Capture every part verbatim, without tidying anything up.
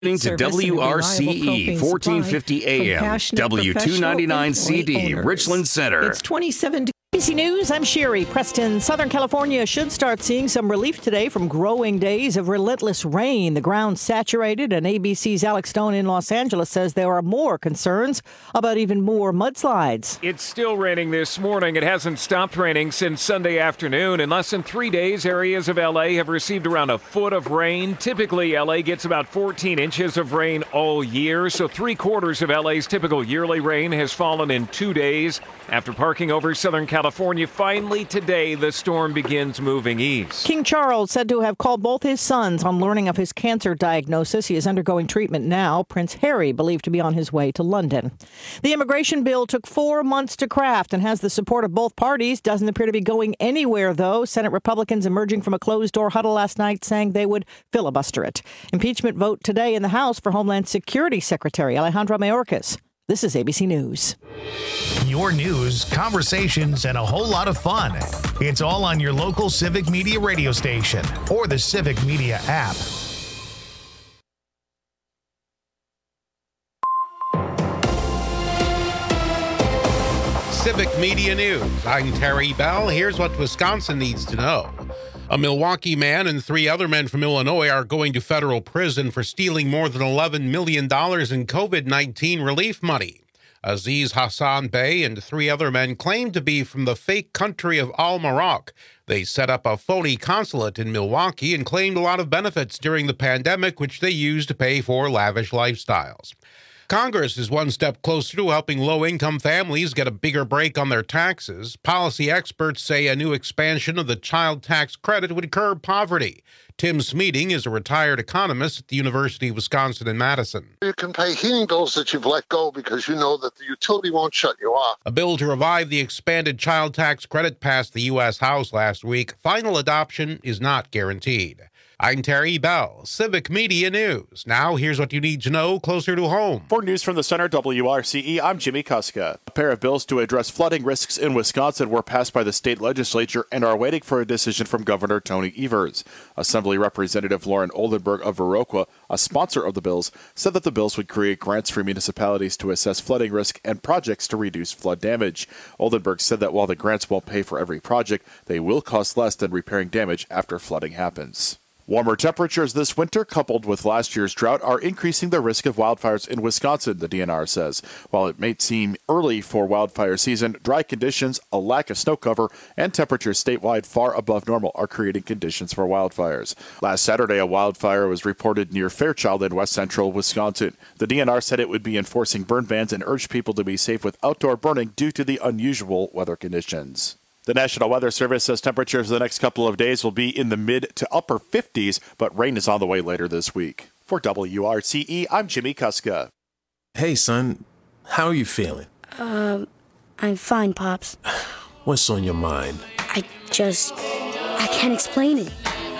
To W R C E, fourteen fifty A M, W two ninety-nine C D, Richland Center. It's twenty-seven degrees. A B C News, I'm Sherry. Preston, Southern California should start seeing some relief today from growing days of relentless rain. The ground saturated, and A B C's Alex Stone in Los Angeles says there are more concerns about even more mudslides. It's still raining this morning. It hasn't stopped raining since Sunday afternoon. In less than three days, areas of L A have received around a foot of rain. Typically, L A gets about fourteen inches of rain all year, so three quarters of L A's typical yearly rain has fallen in two days. After parking over Southern California, finally today the storm begins moving east. King Charles said to have called both his sons on learning of his cancer diagnosis. He is undergoing treatment now. Prince Harry believed to be on his way to London. The immigration bill took four months to craft and has the support of both parties. Doesn't appear to be going anywhere, though. Senate Republicans emerging from a closed-door huddle last night saying they would filibuster it. Impeachment vote today in the House for Homeland Security Secretary Alejandro Mayorkas. This is A B C News. Your news, conversations, and a whole lot of fun. It's all on your local Civic Media radio station or the Civic Media app. Civic Media News. I'm Terry Bell. Here's what Wisconsin needs to know. A Milwaukee man and three other men from Illinois are going to federal prison for stealing more than eleven million dollars in COVID nineteen relief money. Aziz Hassan Bey and three other men claim to be from the fake country of Al Maroc. They set up a phony consulate in Milwaukee and claimed a lot of benefits during the pandemic, which they used to pay for lavish lifestyles. Congress is one step closer to helping low-income families get a bigger break on their taxes. Policy experts say a new expansion of the child tax credit would curb poverty. Tim Smeating is a retired economist at the University of Wisconsin in Madison. You can pay heating bills that you've let go because you know that the utility won't shut you off. A bill to revive the expanded child tax credit passed the U S House last week. Final adoption is not guaranteed. I'm Terry Bell, Civic Media News. Now, here's what you need to know closer to home. For News from the Center, W R C E, I'm Jimmy Kuska. A pair of bills to address flooding risks in Wisconsin were passed by the state legislature and are waiting for a decision from Governor Tony Evers. Assembly Representative Lauren Oldenburg of Viroqua, a sponsor of the bills, said that the bills would create grants for municipalities to assess flooding risk and projects to reduce flood damage. Oldenburg said that while the grants won't pay for every project, they will cost less than repairing damage after flooding happens. Warmer temperatures this winter, coupled with last year's drought, are increasing the risk of wildfires in Wisconsin, the D N R says. While it may seem early for wildfire season, dry conditions, a lack of snow cover, and temperatures statewide far above normal are creating conditions for wildfires. Last Saturday, a wildfire was reported near Fairchild in west central Wisconsin. The D N R said it would be enforcing burn bans and urged people to be safe with outdoor burning due to the unusual weather conditions. The National Weather Service says temperatures for the next couple of days will be in the mid to upper fifties, but rain is on the way later this week. For W R C E, I'm Jimmy Kuska. Hey, son. How are you feeling? Um, uh, I'm fine, Pops. What's on your mind? I just... I can't explain it.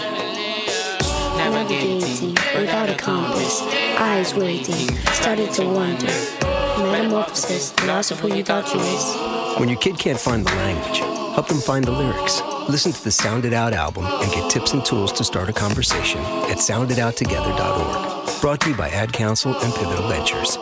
Navigating without a compass, eyes waiting, started to wonder. Metamorphosis, the loss of who you thought you was. When your kid can't find the language, help them find the lyrics. Listen to the Sound It Out album and get tips and tools to start a conversation at sound it out together dot org. Brought to you by Ad Council and Pivotal Ventures.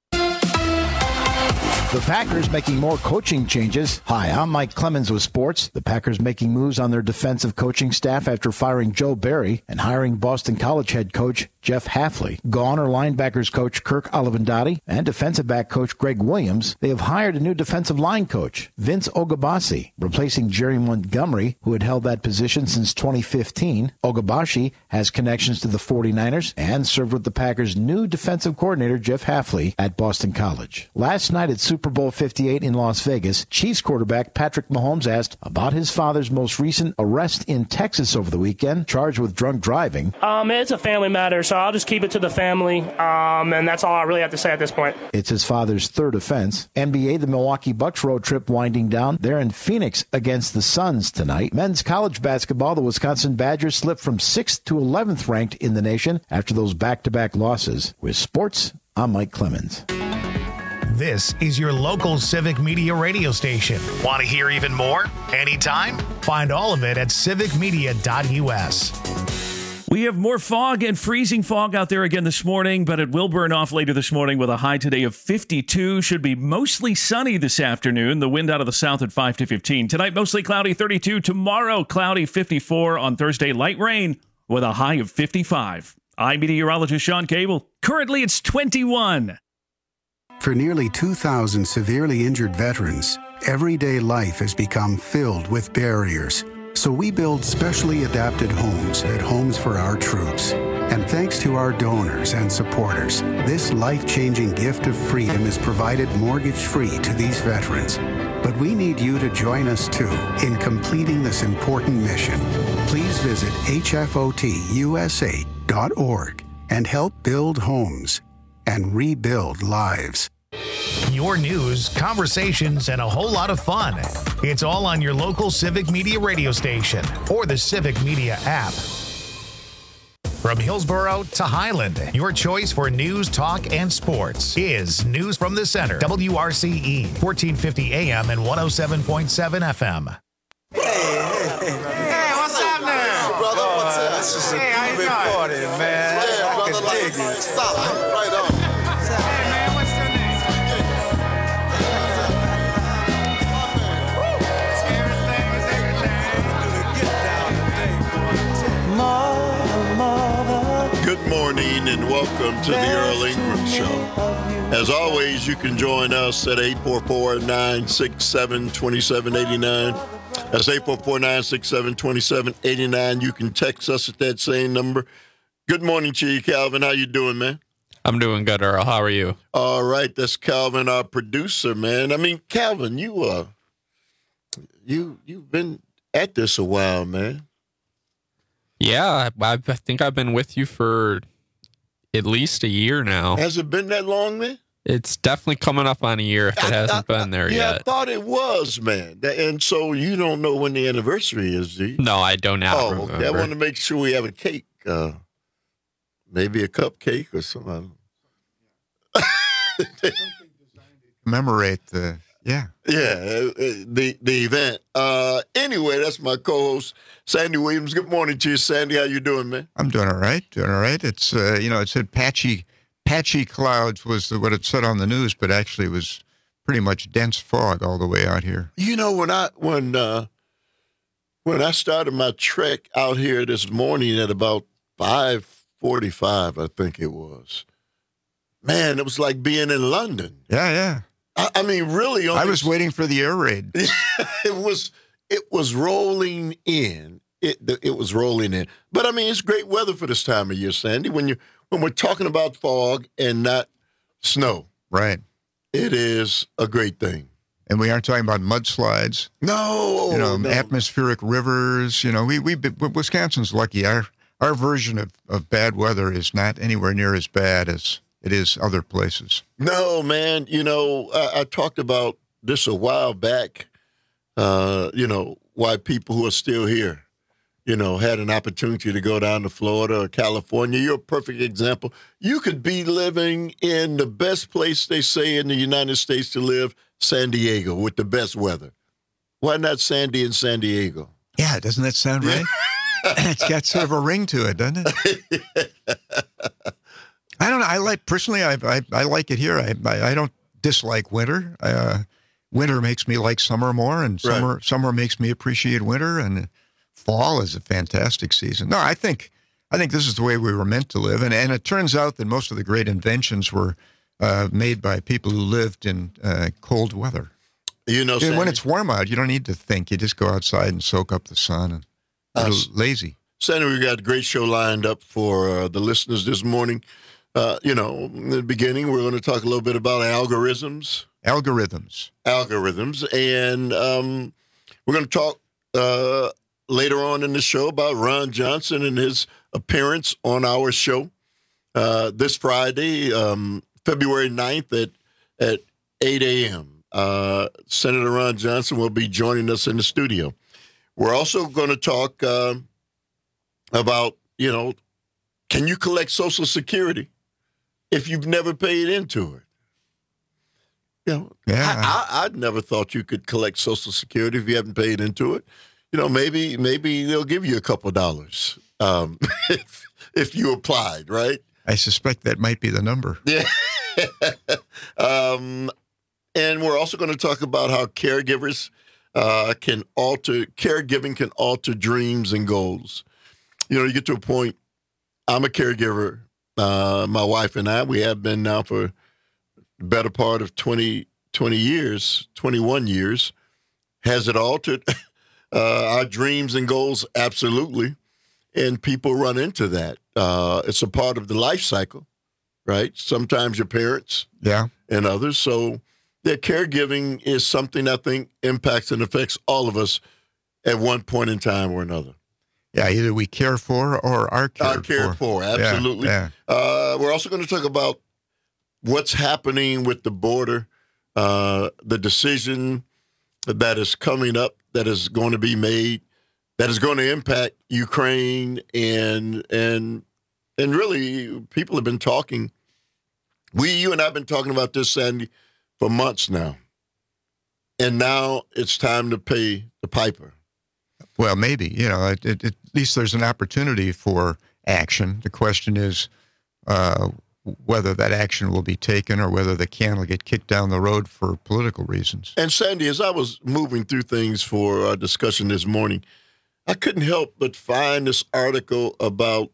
The Packers making more coaching changes. Hi, I'm Mike Clemens with sports. The Packers making moves on their defensive coaching staff after firing Joe Barry and hiring Boston College head coach Jeff Hafley. Gone are linebackers coach Kirk Olivendotti and defensive back coach Greg Williams. They have hired a new defensive line coach, Vince Ogabasi, replacing Jerry Montgomery, who had held that position since twenty fifteen. Ogabasi has connections to the forty-niners and served with the Packers' new defensive coordinator, Jeff Hafley, at Boston College. Last night at Super Bowl fifty-eight in Las Vegas, Chiefs quarterback Patrick Mahomes asked about his father's most recent arrest in Texas over the weekend, charged with drunk driving. Um, it's a family matter, so I'll just keep it to the family, um, and that's all I really have to say at this point. It's his father's third offense. N B A, the Milwaukee Bucks road trip winding down. They're in Phoenix against the Suns tonight. Men's college basketball, the Wisconsin Badgers slipped from sixth to eleventh ranked in the nation after those back-to-back losses. With sports, I'm Mike Clemens. This is your local Civic Media radio station. Want to hear even more? Anytime? Find all of it at civic media dot u s. We have more fog and freezing fog out there again this morning, but it will burn off later this morning with a high today of fifty-two. Should be mostly sunny this afternoon. The wind out of the south at five to fifteen. Tonight, mostly cloudy, thirty-two. Tomorrow, cloudy, fifty-four. On Thursday, light rain with a high of fifty-five. I'm meteorologist Sean Cable. Currently, it's twenty-one. For nearly two thousand severely injured veterans, everyday life has become filled with barriers. So we build specially adapted homes at Homes for Our Troops. And thanks to our donors and supporters, this life-changing gift of freedom is provided mortgage-free to these veterans. But we need you to join us, too, in completing this important mission. Please visit H F O T U S A dot org and help build homes and rebuild lives. Your news, conversations, and a whole lot of fun. It's all on your local Civic Media radio station or the Civic Media app. From Hillsborough to Highland, your choice for news, talk, and sports is News from the Center. W R C E, fourteen fifty A M and one oh seven point seven F M. Hey, hey, hey. Hey, what's up now? Hey, brother, what's up? This is a hey, how you doing? Party, man. Yeah, brother, like, stop. Right on. Hey, man, what's your name? Good morning and welcome to the Earl Ingram Show. As always, you can join us at eight four four, nine six seven, two seven eight nine. That's eight four four, nine six seven, two seven eight nine. You can text us at that same number. Good morning to you, Calvin. How you doing, man? I'm doing good, Earl. How are you? All right. That's Calvin, our producer, man. I mean, Calvin, you uh, you you've been at this a while, man. Yeah, I think I've been with you for at least a year now. Has it been that long, man? It's definitely coming up on a year if it I, hasn't I, been there yeah, yet. Yeah, I thought it was, man. And so you don't know when the anniversary is, do you? No, I don't now. Oh, remember. okay. I want to make sure we have a cake. Uh, maybe a cupcake or something. Commemorate the... Yeah. Yeah, the the event. Uh, anyway, that's my co-host, Sandy Williams. Good morning to you, Sandy. How you doing, man? I'm doing all right, doing all right. It's, uh, you know, it said patchy patchy clouds was the, what it said on the news, but actually it was pretty much dense fog all the way out here. You know, when I when uh, when I started my trek out here this morning at about five forty-five, I think it was, man, it was like being in London. Yeah, yeah. I mean, really, only, I was waiting for the air raid. it was it was rolling in. It it was rolling in. But I mean, it's great weather for this time of year, Sandy. When you when we're talking about fog and not snow, right? It is a great thing. And we aren't talking about mudslides. No, you know, no. atmospheric rivers. You know, we we Wisconsin's lucky. Our our version of, of bad weather is not anywhere near as bad as it is other places. No, man. You know, I, I talked about this a while back, uh, you know, why people who are still here, you know, had an opportunity to go down to Florida or California. You're a perfect example. You could be living in the best place, they say, in the United States to live, San Diego, with the best weather. Why not Sandy in San Diego? Yeah, doesn't that sound right? It's got sort of a ring to it, doesn't it? I don't know. I like personally. I I, I like it here. I, I I don't dislike winter. Uh, winter makes me like summer more, and summer right. summer makes me appreciate winter. And fall is a fantastic season. No, I think I think this is the way we were meant to live. And and it turns out that most of the great inventions were uh, made by people who lived in uh, cold weather. You know, and when it's warm out, you don't need to think. You just go outside and soak up the sun. And uh, lazy. Sandy, we got a great show lined up for uh, the listeners this morning. Uh, you know, in the beginning, we're going to talk a little bit about algorithms. Algorithms. Algorithms. And um, we're going to talk uh, later on in the show about Ron Johnson and his appearance on our show uh, this Friday, um, February ninth at, at eight a.m. Uh, Senator Ron Johnson will be joining us in the studio. We're also going to talk uh, about, you know, can you collect Social Security if you've never paid into it? You know, yeah. I, I, I'd never thought you could collect Social Security if you haven't paid into it. You know, maybe maybe they'll give you a couple of dollars um, if, if you applied, right? I suspect that might be the number. Yeah. um, and we're also going to talk about how caregivers uh, can alter, caregiving can alter dreams and goals. You know, you get to a point, I'm a caregiver. Uh, my wife and I, we have been now for the better part of twenty, twenty years, twenty-one years. Has it altered uh, our dreams and goals? Absolutely. And people run into that. Uh, it's a part of the life cycle, right? Sometimes your parents yeah, and others. So their caregiving is something I think impacts and affects all of us at one point in time or another. Yeah, either we care for or are cared, are cared for. for. Absolutely. Yeah, yeah. Uh, we're also going to talk about what's happening with the border, uh, the decision that is coming up, that is going to be made, that is going to impact Ukraine, and and and really, people have been talking. We, you and I have been talking about this, Sandy, for months now, and now it's time to pay the piper. Well, maybe, you know, it, it, at least there's an opportunity for action. The question is uh, whether that action will be taken or whether the can will get kicked down the road for political reasons. And Sandy, as I was moving through things for our discussion this morning, I couldn't help but find this article about,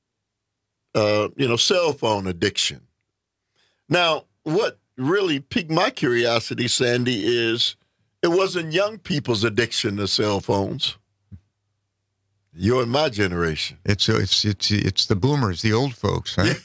uh, you know, cell phone addiction. Now, what really piqued my curiosity, Sandy, is it wasn't young people's addiction to cell phones. You're in my generation. It's it's it's it's the boomers, the old folks, huh?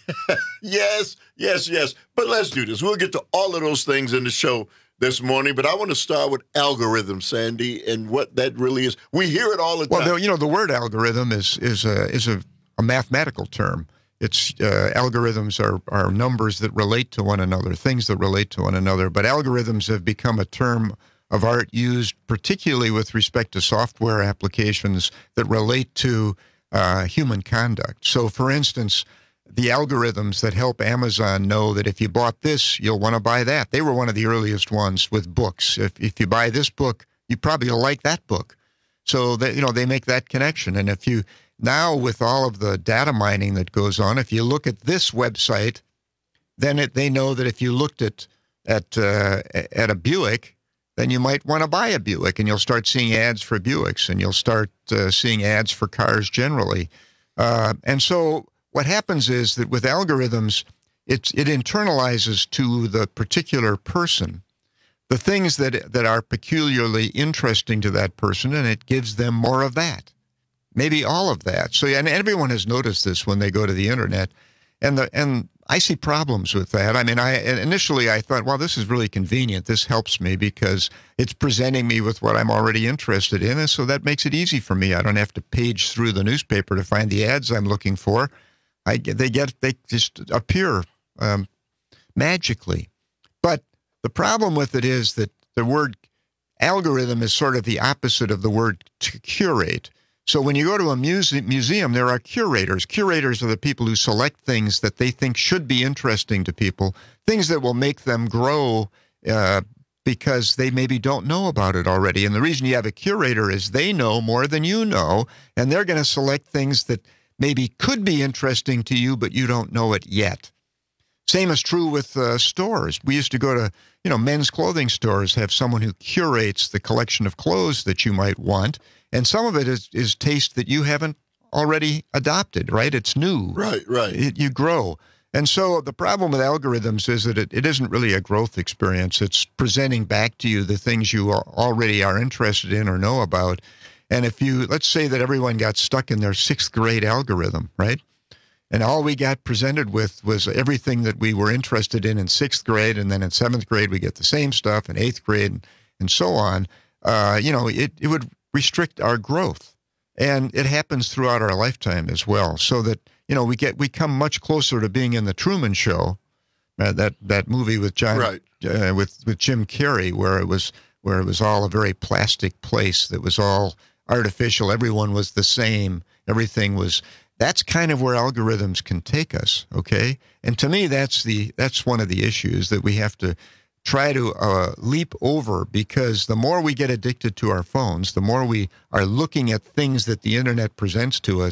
Yes, yes, yes. But let's do this. We'll get to all of those things in the show this morning. But I want to start with algorithm, Sandy, and what that really is. We hear it all the time. Well, you know, the word algorithm is is a is a, a mathematical term. It's uh, algorithms are are numbers that relate to one another, things that relate to one another. But algorithms have become a term of art used particularly with respect to software applications that relate to uh, human conduct. So, for instance, the algorithms that help Amazon know that if you bought this, you'll want to buy that. They were one of the earliest ones with books. If if you buy this book, you probably will like that book. So, that, you know, they make that connection. And if you, now with all of the data mining that goes on, if you look at this website, then it, they know that if you looked at, at, uh, at a Buick, then you might want to buy a Buick, and you'll start seeing ads for Buicks, and you'll start uh, seeing ads for cars generally. Uh, and so what happens is that with algorithms, it's, it internalizes to the particular person the things that that are peculiarly interesting to that person, and it gives them more of that, maybe all of that. So, and everyone has noticed this when they go to the internet, and the and I see problems with that. I mean, I initially I thought, well, this is really convenient. This helps me because it's presenting me with what I'm already interested in, and so that makes it easy for me. I don't have to page through the newspaper to find the ads I'm looking for. I they get they just appear um, magically. But the problem with it is that the word algorithm is sort of the opposite of the word to curate. So when you go to a muse- museum, there are curators. Curators are the people who select things that they think should be interesting to people, things that will make them grow uh, because they maybe don't know about it already. And the reason you have a curator is they know more than you know, and they're going to select things that maybe could be interesting to you, but you don't know it yet. Same is true with uh, stores. We used to go to, you know, men's clothing stores, have someone who curates the collection of clothes that you might want. And some of it is, is taste that you haven't already adopted, right? It's new. Right, right. It, you grow. And so the problem with algorithms is that it, it isn't really a growth experience. It's presenting back to you the things you are, already are interested in or know about. And if you, let's say that everyone got stuck in their sixth grade algorithm, right? And all we got presented with was everything that we were interested in in sixth grade, and then in seventh grade we get the same stuff, in eighth grade, and, and so on. Uh, you know, it, it would restrict our growth. And it happens throughout our lifetime as well, so that, you know, we get we come much closer to being in the Truman Show, uh, that that movie with John right. uh, with with Jim Carrey, where it was where it was all a very plastic place that was all artificial. Everyone was the same. Everything was. That's kind of where algorithms can take us, okay? And to me, that's the that's one of the issues that we have to try to uh, leap over, because the more we get addicted to our phones, the more we are looking at things that the internet presents to us,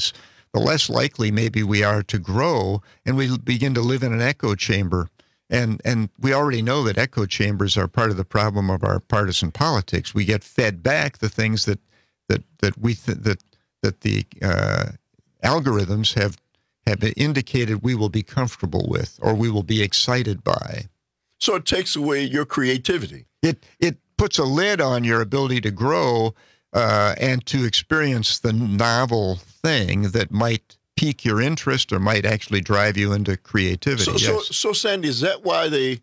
the less likely maybe we are to grow, and we begin to live in an echo chamber. And and we already know that echo chambers are part of the problem of our partisan politics. We get fed back the things that that that we th- that that the uh, algorithms have have indicated we will be comfortable with or we will be excited by. So it takes away your creativity. It it puts a lid on your ability to grow uh, and to experience the novel thing that might pique your interest or might actually drive you into creativity. So, yes. so, so, Sandy, is that why they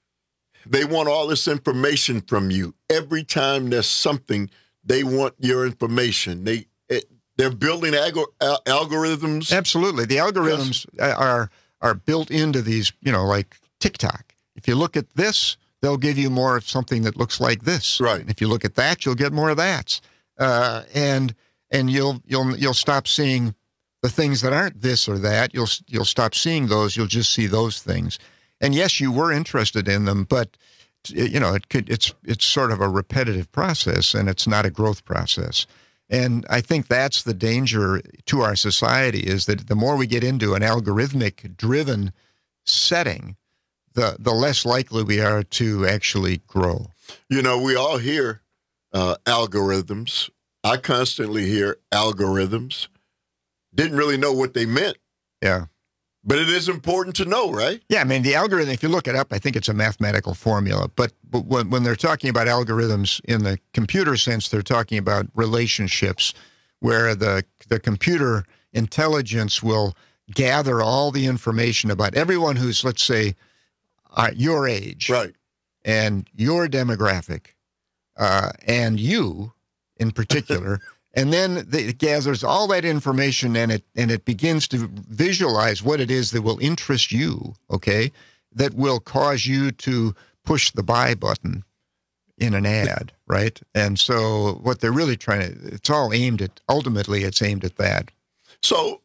they want all this information from you? Every time there's something, they want your information. They it, they're building algor- al- algorithms. Absolutely, the algorithms yes. are are built into these. You know, like TikTok. If you look at this, they'll give you more of something that looks like this. Right. If you look at that, you'll get more of that. Uh, and and you'll you'll you'll stop seeing the things that aren't this or that. You'll you'll stop seeing those. You'll just see those things. And yes, you were interested in them, but you know it could. It's it's sort of a repetitive process, and it's not a growth process. And I think that's the danger to our society, is that the more we get into an algorithmic-driven setting, the the less likely we are to actually grow. You know, we all hear uh, algorithms. I constantly hear algorithms. Didn't really know what they meant. Yeah. But it is important to know, right? Yeah, I mean, the algorithm, if you look it up, I think it's a mathematical formula. But, but when, when they're talking about algorithms in the computer sense, they're talking about relationships where the the computer intelligence will gather all the information about everyone who's, let's say, uh, your age. Right. And your demographic, uh, and you in particular. And then it gathers all that information, and it and it begins to visualize what it is that will interest you, okay, that will cause you to push the buy button in an ad, right? And so what they're really trying to, it's all aimed at, ultimately it's aimed at that. So,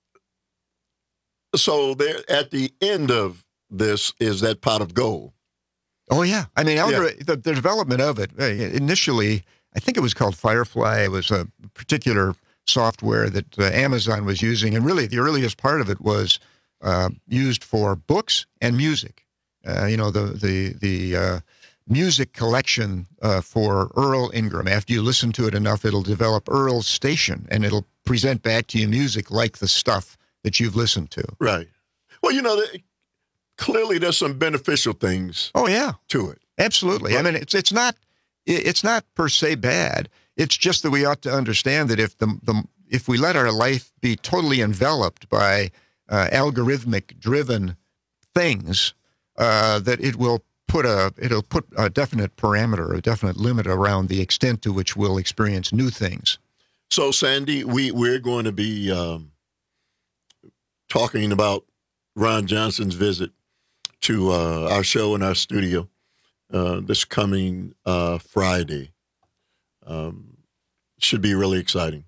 so there at the end of this is that pot of gold. Oh, yeah. I mean, algor- Yeah. the, the development of it, uh, initially, I think it was called Firefly. It was a particular software that uh, Amazon was using. And really, the earliest part of it was uh, used for books and music. Uh, you know, the the the uh, music collection uh, for Earl Ingram. After you listen to it enough, it'll develop Earl's station, and it'll present back to you music like the stuff that you've listened to. Right. Well, you know, clearly there's some beneficial things. Oh, yeah. To it. Absolutely. Right. I mean, it's it's not it's not per se bad. It's just that we ought to understand that if the, the if we let our life be totally enveloped by uh, algorithmic driven things, uh, that it will put a it'll put a definite parameter, a definite limit around the extent to which we'll experience new things. So, Sandy, we we're going to be um, talking about Ron Johnson's visit to uh, our show in our studio uh, this coming uh, Friday. Um, should be really exciting.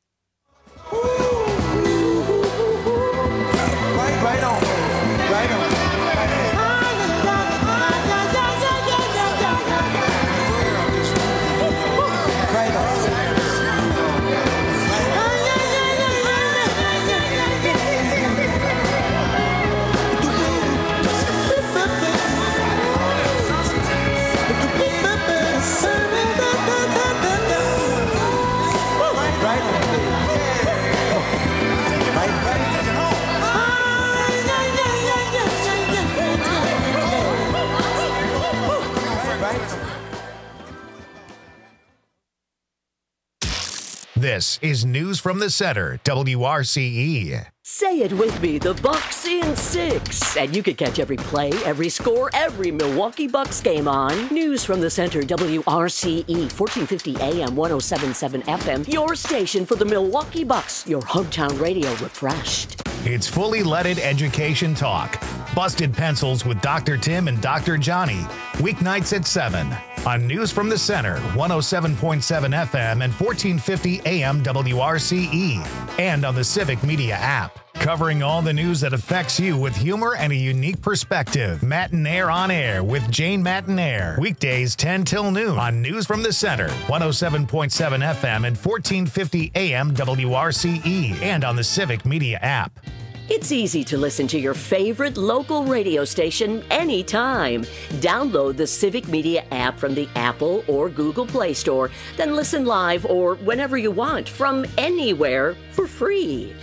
Right, right on, right on. This is News from the Center, W R C E. Say it with me, the Bucks in six. And you can catch every play, every score, every Milwaukee Bucks game on News from the Center, W R C E, fourteen fifty A M, one oh seven point seven F M. Your station for the Milwaukee Bucks, your hometown radio refreshed. It's fully leaded education talk. Busted Pencils with Doctor Tim and Doctor Johnny. Weeknights at seven on News from the Center, one oh seven point seven F M and fourteen fifty A M W R C E. And on the Civic Media app. Covering all the news that affects you with humor and a unique perspective. Matinaire on Air with Jane Matinaire. Weekdays ten till noon on News from the Center. one oh seven point seven F M and fourteen fifty A M W R C E. And on the Civic Media app. It's easy to listen to your favorite local radio station anytime. Download the Civic Media app from the Apple or Google Play Store. Then listen live or whenever you want from anywhere for free.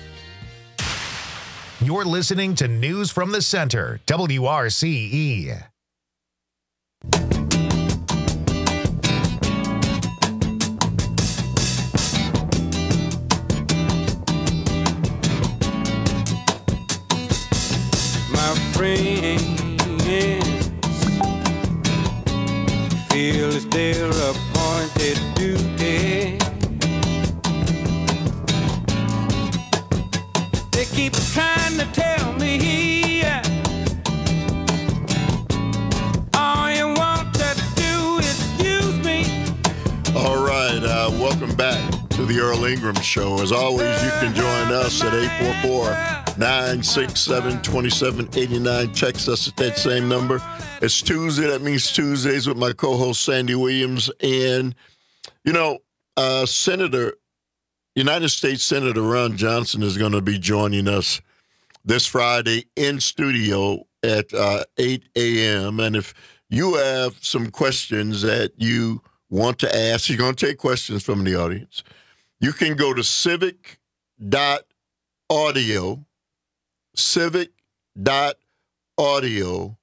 You're listening to News from the Center, W R C E. My friends feel it's their appointed duty. They keep trying to tell me all you want to do is use me. All right, uh, welcome back to the Earl Ingram Show. As always, you can join us at eight four four, nine six seven, two seven eight nine. Text us at that same number. It's Tuesday. That means Tuesdays with my co-host Sandy Williams. And, you know, uh, Senator, United States Senator Ron Johnson is going to be joining us this Friday in studio at uh, eight a.m. And if you have some questions that you want to ask, he's going to take questions from the audience. You can go to civic dot audio, civic dot audio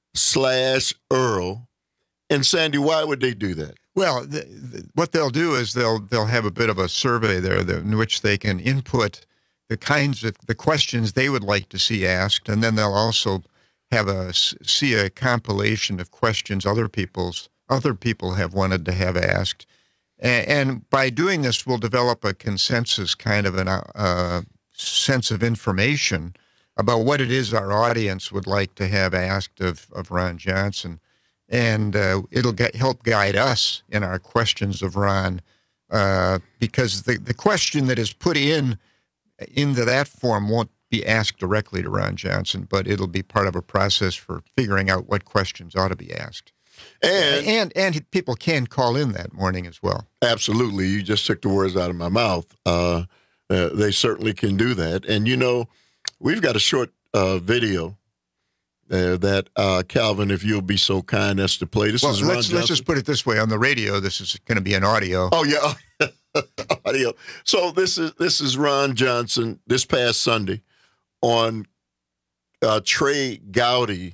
slash Earl. And Sandy, why would they do that? Well, the, the, what they'll do is they'll they'll have a bit of a survey there that, in which they can input the kinds of the questions they would like to see asked, and then they'll also have a see a compilation of questions other people's other people have wanted to have asked, and, and by doing this, we'll develop a consensus kind of an uh, sense of information about what it is our audience would like to have asked of of Ron Johnson. And uh, it'll get, help guide us in our questions of Ron, uh, because the, the question that is put in into that form won't be asked directly to Ron Johnson, but it'll be part of a process for figuring out what questions ought to be asked. And and, and people can call in that morning as well. Absolutely. You just took the words out of my mouth. Uh, uh, they certainly can do that. And, you know, we've got a short uh, video Uh, that uh, Calvin, if you'll be so kind as to play. This well, is Ron let's, Johnson. let's just put it this way: on the radio, this is going to be an audio. Oh yeah, audio. So this is this is Ron Johnson this past Sunday on uh, Trey Gowdy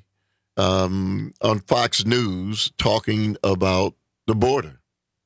um, on Fox News talking about the border.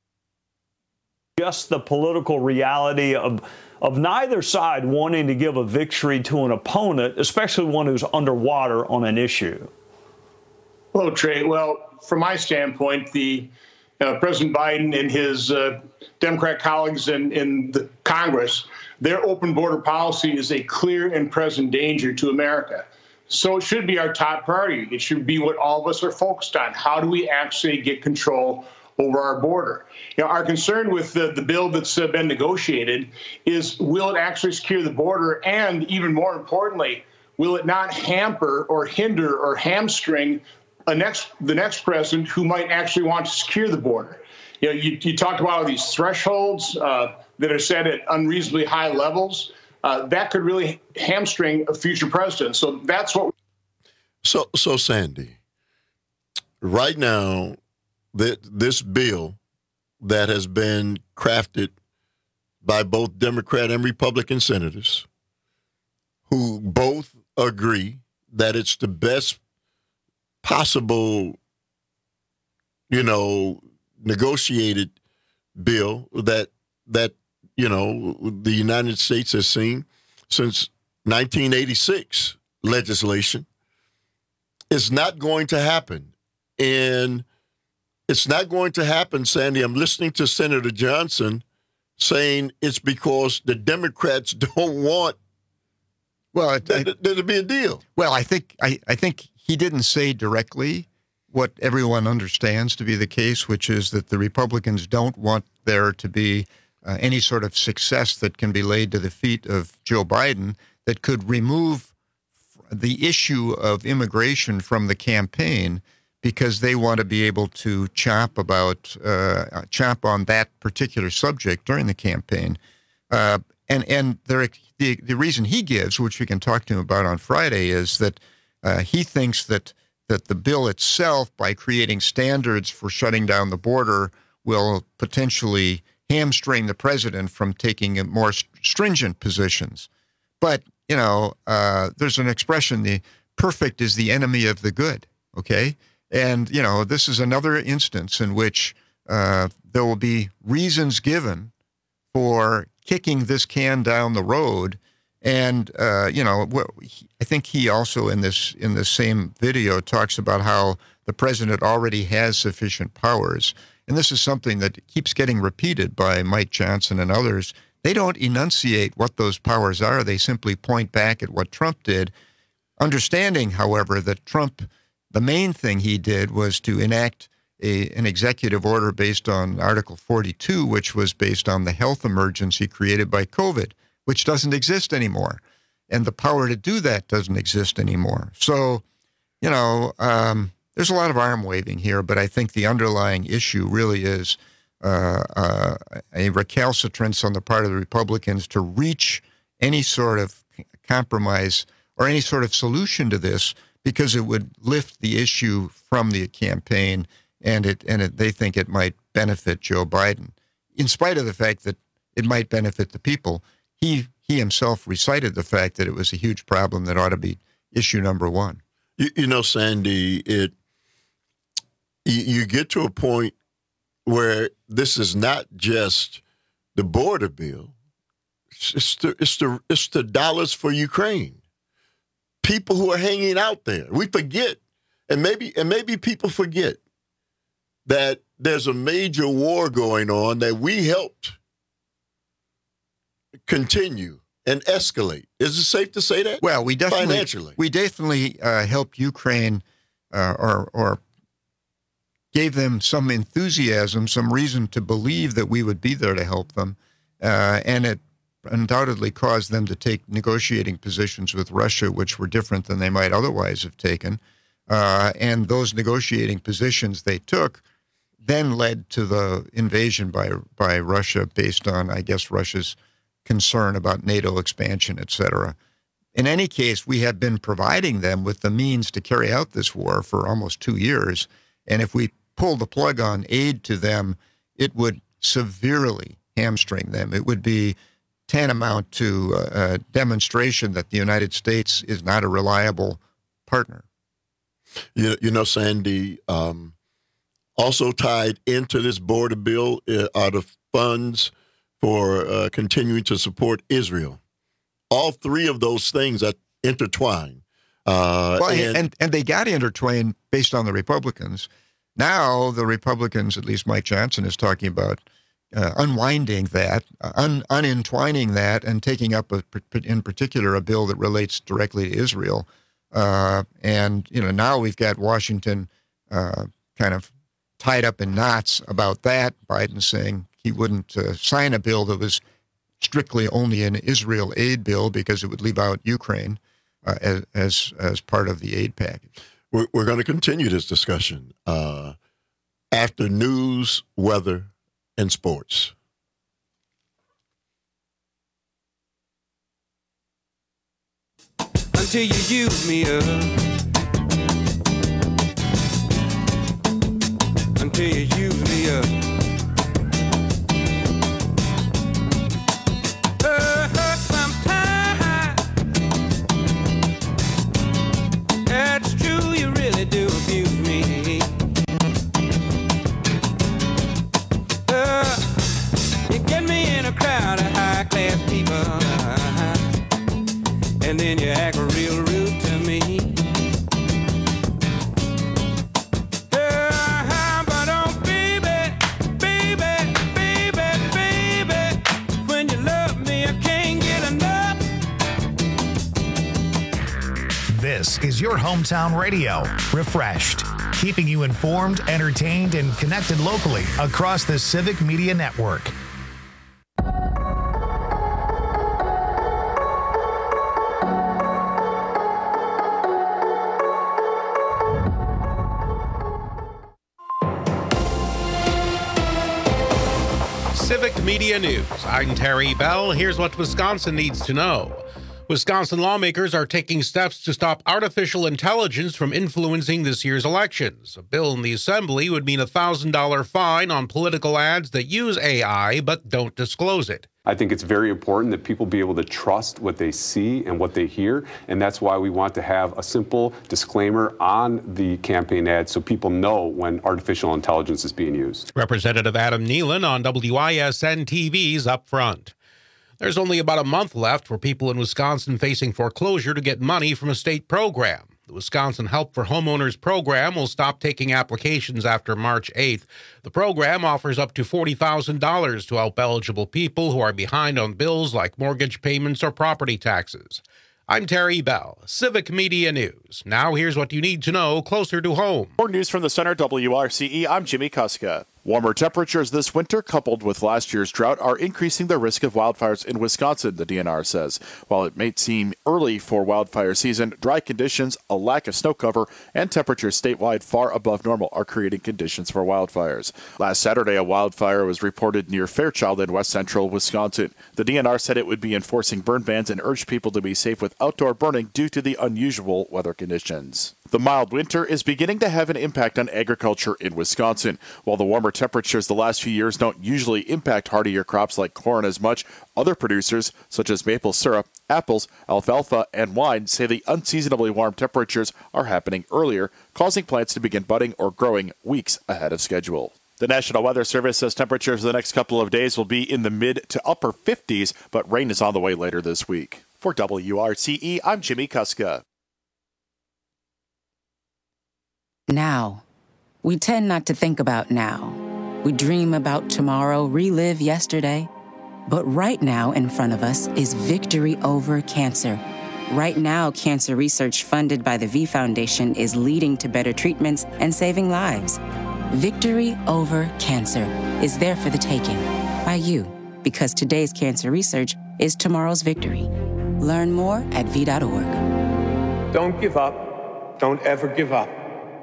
Just the political reality of. of neither side wanting to give a victory to an opponent, especially one who's underwater on an issue. Hello, Trey. Well, from my standpoint, the uh, President Biden and his uh, Democrat colleagues in, in the Congress, their open border policy is a clear and present danger to America. So it should be our top priority. It should be what all of us are focused on. How do we actually get control over our border? You know, our concern with the, the bill that's uh, been negotiated is, will it actually secure the border? And even more importantly, will it not hamper or hinder or hamstring a next the next president who might actually want to secure the border? You know, you, you talked about all these thresholds uh, that are set at unreasonably high levels. Uh, that could really hamstring a future president. So that's what. So, so Sandy, right now, that this bill that has been crafted by both Democrat and Republican senators, who both agree that it's the best possible, you know, negotiated bill that that you know the United States has seen since nineteen eighty-six legislation, is not going to happen. And it's not going to happen, Sandy. I'm listening to Senator Johnson saying it's because the Democrats don't want well, it, there, there to be a deal. Well, I think I, I think he didn't say directly what everyone understands to be the case, which is that the Republicans don't want there to be uh, any sort of success that can be laid to the feet of Joe Biden. that could remove the issue of immigration from the campaign because they want to be able to chop about uh, chop on that particular subject during the campaign. Uh, and and there, the the reason he gives, which we can talk to him about on Friday, is that uh, he thinks that that the bill itself, by creating standards for shutting down the border, will potentially hamstring the president from taking more stringent positions. But, you know, uh, there's an expression, the perfect is the enemy of the good, okay? And, you know, this is another instance in which uh, there will be reasons given for kicking this can down the road. And, uh, you know, I think he also in this in the same video talks about how the president already has sufficient powers. And this is something that keeps getting repeated by Mike Johnson and others. They don't enunciate what those powers are. They simply point back at what Trump did, understanding, however, that Trump, the main thing he did was to enact a, an executive order based on Article forty-two, which was based on the health emergency created by COVID, which doesn't exist anymore. And the power to do that doesn't exist anymore. So, you know, um, there's a lot of arm waving here, but I think the underlying issue really is uh, uh, a recalcitrance on the part of the Republicans to reach any sort of compromise or any sort of solution to this, because it would lift the issue from the campaign, and it and it, they think it might benefit Joe Biden, in spite of the fact that it might benefit the people. He he himself recited the fact that it was a huge problem that ought to be issue number one. You, you know, Sandy, it you, you get to a point where this is not just the border bill; it's the it's the it's the dollars for Ukraine. People who are hanging out there. We forget, and maybe and maybe people forget that there's a major war going on that we helped continue and escalate. Is it safe to say that? Well, we definitely financially we definitely uh, helped Ukraine, uh, or or gave them some enthusiasm, some reason to believe that we would be there to help them, uh, and it undoubtedly caused them to take negotiating positions with Russia, which were different than they might otherwise have taken. Uh, and those negotiating positions they took then led to the invasion by by Russia, based on, I guess, Russia's concern about NATO expansion, et cetera. In any case, we have been providing them with the means to carry out this war for almost two years. And if we pull the plug on aid to them, it would severely hamstring them. It would be tantamount to a demonstration that the United States is not a reliable partner. You, you know, Sandy, um, also tied into this border bill are the funds for uh, continuing to support Israel. All three of those things are intertwined. Uh, well, and, and, and they got intertwined based on the Republicans. Now the Republicans, at least Mike Johnson, is talking about uh, unwinding that, un, unentwining that, and taking up, a, in particular, a bill that relates directly to Israel. Uh, and, you know, now we've got Washington uh, kind of tied up in knots about that. Biden saying he wouldn't uh, sign a bill that was strictly only an Israel aid bill because it would leave out Ukraine uh, as, as as part of the aid package. We're, we're going to continue this discussion uh, after news, weather, and sports. Until you use me up. Until you use me up. Uh, sometimes it's true, you really do abuse me. Uh, you get me in a crowd of high class people, uh, and then you act real rude to me. Uh, but oh, baby, baby, baby, baby, when you love me, I can't get enough. This is your hometown radio, Refreshed, keeping you informed, entertained, and connected locally across the Civic Media Network. Civic Media News. I'm Terry Bell. Here's what Wisconsin needs to know. Wisconsin lawmakers are taking steps to stop artificial intelligence from influencing this year's elections. A bill in the Assembly would mean a one thousand dollars fine on political ads that use A I but don't disclose it. I think it's very important that people be able to trust what they see and what they hear, and that's why we want to have a simple disclaimer on the campaign ad so people know when artificial intelligence is being used. Representative Adam Nealon on W I S N T V's Up Front. There's only about a month left for people in Wisconsin facing foreclosure to get money from a state program. The Wisconsin Help for Homeowners program will stop taking applications after March eighth. The program offers up to forty thousand dollars to help eligible people who are behind on bills like mortgage payments or property taxes. I'm Terry Bell, Civic Media News. Now here's what you need to know closer to home. More news from the Center, W R C E. I'm Jimmy Kuska. Warmer temperatures this winter, coupled with last year's drought, are increasing the risk of wildfires in Wisconsin, the D N R says. While it may seem early for wildfire season, dry conditions, a lack of snow cover, and temperatures statewide far above normal are creating conditions for wildfires. Last Saturday, a wildfire was reported near Fairchild in west central Wisconsin. The D N R said it would be enforcing burn bans and urged people to be safe with outdoor burning due to the unusual weather conditions. The mild winter is beginning to have an impact on agriculture in Wisconsin. While the warmer temperatures the last few years don't usually impact hardier crops like corn as much, other producers, such as maple syrup, apples, alfalfa, and wine, say the unseasonably warm temperatures are happening earlier, causing plants to begin budding or growing weeks ahead of schedule. The National Weather Service says temperatures for the next couple of days will be in the mid to upper fifties, but rain is on the way later this week. For W R C E, I'm Jimmy Kuska. Now. We tend not to think about now. We dream about tomorrow, relive yesterday. But right now in front of us is victory over cancer. Right now, cancer research funded by the V Foundation is leading to better treatments and saving lives. Victory over cancer is there for the taking by you, because today's cancer research is tomorrow's victory. Learn more at v dot org. Don't give up. Don't ever give up.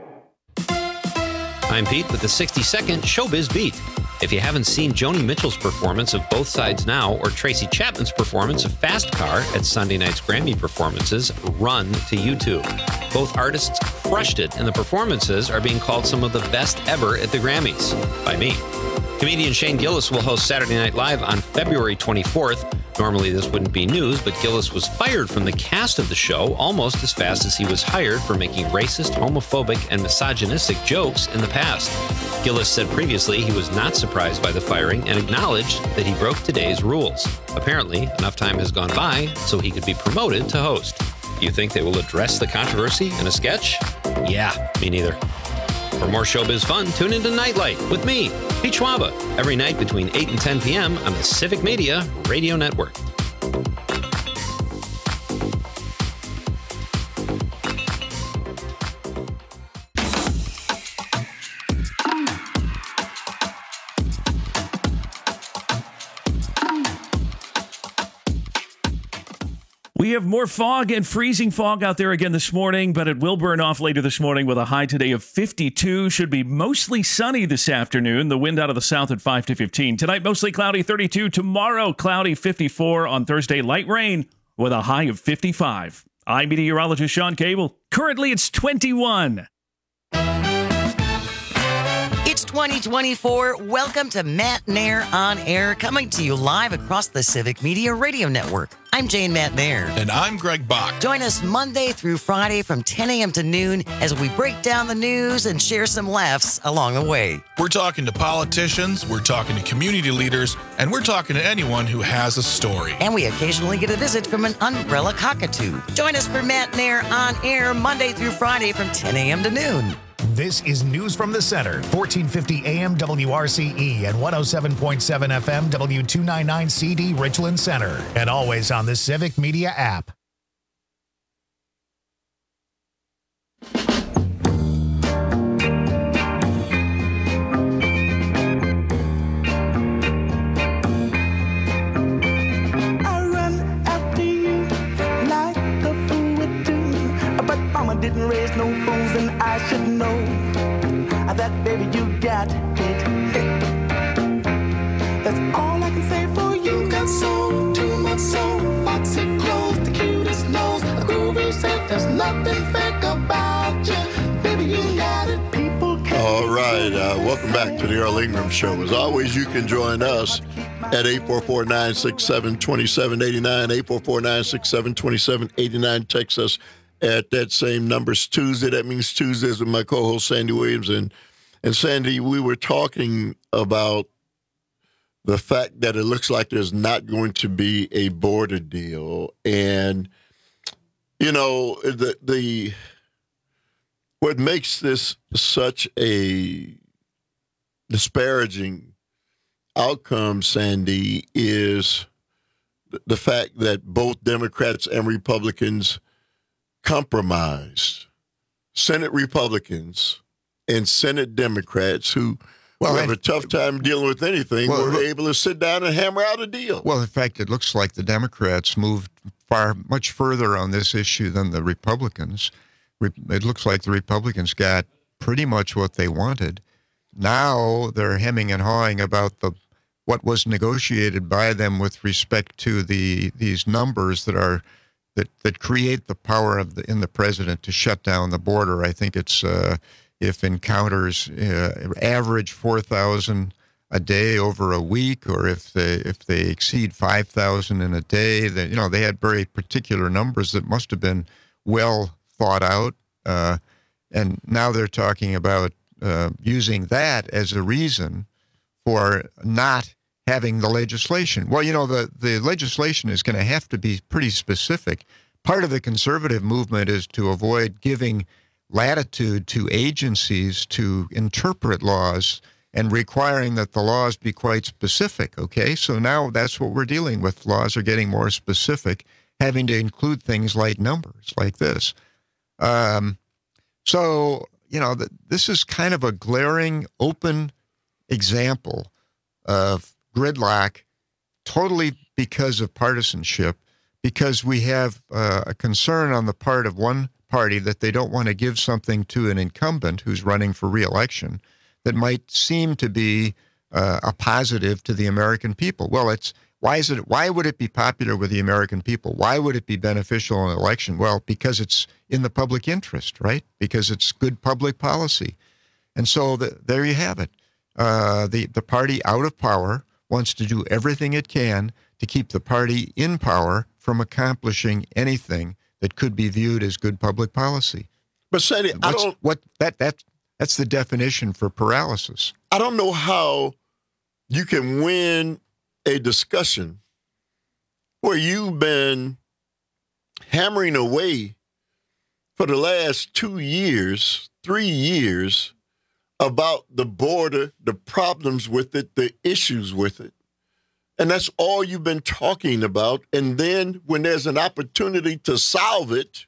I'm Pete with the sixty second Showbiz Beat. If you haven't seen Joni Mitchell's performance of Both Sides Now or Tracy Chapman's performance of Fast Car at Sunday night's Grammy performances, run to YouTube. Both artists crushed it, and the performances are being called some of the best ever at the Grammys by me. Comedian Shane Gillis will host Saturday Night Live on February twenty-fourth. Normally this wouldn't be news, but Gillis was fired from the cast of the show almost as fast as he was hired for making racist, homophobic, and misogynistic jokes in the past. Gillis said previously he was not surprised by the firing and acknowledged that he broke today's rules. Apparently, enough time has gone by so he could be promoted to host. Do you think they will address the controversy in a sketch? Yeah, me neither. For more showbiz fun, tune into Nightlight with me, Pete Schwaba, every night between eight and ten p.m. on the Civic Media Radio Network. We have more fog and freezing fog out there again this morning, but it will burn off later this morning with a high today of fifty-two. Should be mostly sunny this afternoon. The wind out of the south at five to fifteen. Tonight, mostly cloudy, thirty-two. Tomorrow, cloudy, fifty-four. On Thursday, light rain with a high of fifty-five. I'm meteorologist Sean Cable. Currently, it's twenty-one. It's twenty twenty-four. Welcome to Matt Nair on Air, coming to you live across the Civic Media Radio Network. I'm Jane Matt Nair. And I'm Greg Bach. Join us Monday through Friday from ten a.m. to noon as we break down the news and share some laughs along the way. We're talking to politicians, we're talking to community leaders, and we're talking to anyone who has a story. And we occasionally get a visit from an umbrella cockatoo. Join us for Matt Nair on Air Monday through Friday from ten a.m. to noon. This is News from the Center, fourteen fifty A M W R C E and one oh seven point seven F M W two ninety-nine C D Richland Center, and always on the Civic Media app. I run after you like a fool would do, but mama didn't raise no fools, and I should know that baby you got it. That's all. stop and think about you. Baby, you got it. People can All right. Uh, welcome back to the Earl Ingram Show. As always, you can join us at eight four four, nine six seven, two seven eight nine, eight four four, nine six seven, two seven eight nine. Text us at that same number. It's Tuesday. That means Tuesdays with my co-host, Sandy Williams. And, and Sandy, we were talking about the fact that it looks like there's not going to be a border deal. And, you know, the the what makes this such a disparaging outcome, Sandy, is the fact that both Democrats and Republicans compromised. Senate Republicans and Senate Democrats who Well, have I, a tough time dealing with anything. Well, we're able to sit down and hammer out a deal. Well, in fact, it looks like the Democrats moved far much further on this issue than the Republicans. It looks like the Republicans got pretty much what they wanted. Now they're hemming and hawing about the what was negotiated by them with respect to the these numbers that are that that create the power of the in the president to shut down the border. I think it's. Uh, If encounters uh, average four thousand a day over a week, or if they if they exceed five thousand in a day, then you know they had very particular numbers that must have been well thought out. Uh, and now they're talking about uh, using that as a reason for not having the legislation. Well, you know the the legislation is going to have to be pretty specific. Part of the conservative movement is to avoid giving latitude to agencies to interpret laws and requiring that the laws be quite specific, okay? So now that's what we're dealing with. Laws are getting more specific, having to include things like numbers, like this. Um, so, you know, th- this is kind of a glaring, open example of gridlock, totally because of partisanship, because we have uh, a concern on the part of one party that they don't want to give something to an incumbent who's running for re-election that might seem to be uh, a positive to the American people. Well, it's why is it? Why would it be popular with the American people? Why would it be beneficial in an election? Well, because it's in the public interest, right? Because it's good public policy, and so the, there you have it. Uh, the the party out of power wants to do everything it can to keep the party in power from accomplishing anything that could be viewed as good public policy. But Sandy, I don't. What that that that's the definition for paralysis. I don't know how you can win a discussion where you've been hammering away for the last two years, three years about the border, the problems with it, the issues with it. And that's all you've been talking about. And then when there's an opportunity to solve it,